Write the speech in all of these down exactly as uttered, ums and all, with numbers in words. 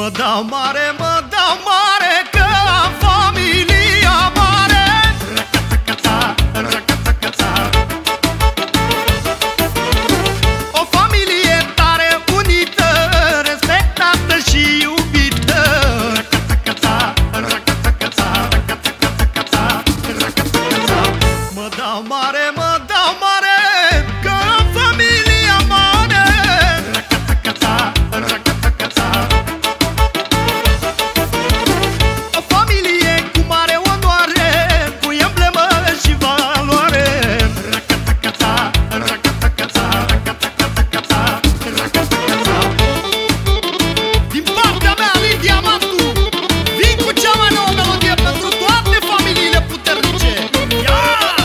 Mă dau mare, mă dau mare, că am familia mare. O familie tare, unită, respectată și iubită. Mă dau mare, mă dau mare, că am familia mare. O familie cu mare onoare, cu emblemă și valoare. Din partea mea, Lidia Matu, vin cu cea mai nouă melodie pentru toate familiile puternice. Ia!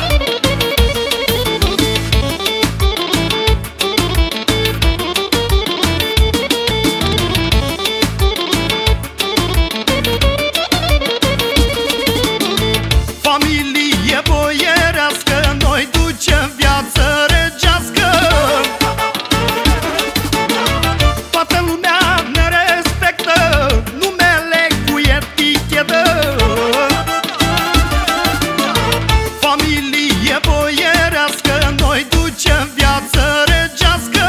Familie boierească, noi ducem viață regească. Toată lumea ne respectă, numele cu etichetă. Familie boierească, noi ducem viață regească.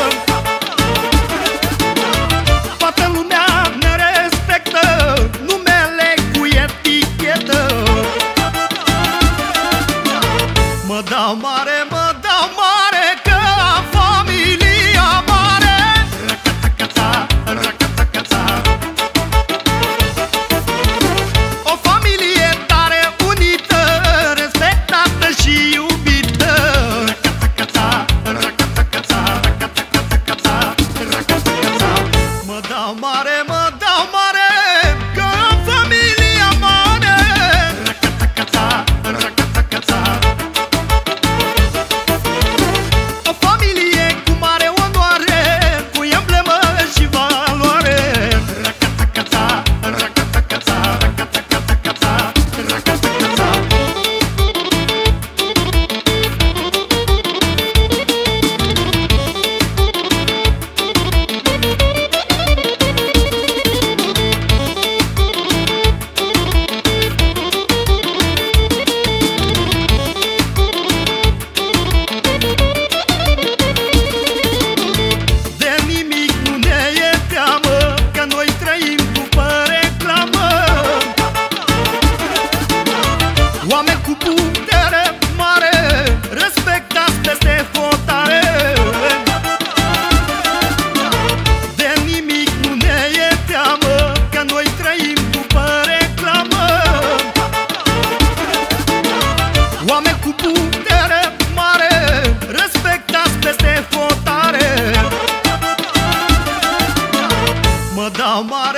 Toată lumea ne respectă, numele cu etichetă. Mă dau mare, mă dau mare, că am familia mare. O familie tare, unită, respectată și iubită. Mă dau mare, mă dau mare, că am familia mare. O familie cu mare onoare, cu emblemă și valoare. De nimic nu ne e teamă, că noi trăim după reclamă. Oameni cu putere mare, respectați peste hotare. De nimic nu ne e teamă, că noi trăim după reclamă. Oameni cu putere mare, respectați peste hotare. Mă dau mare.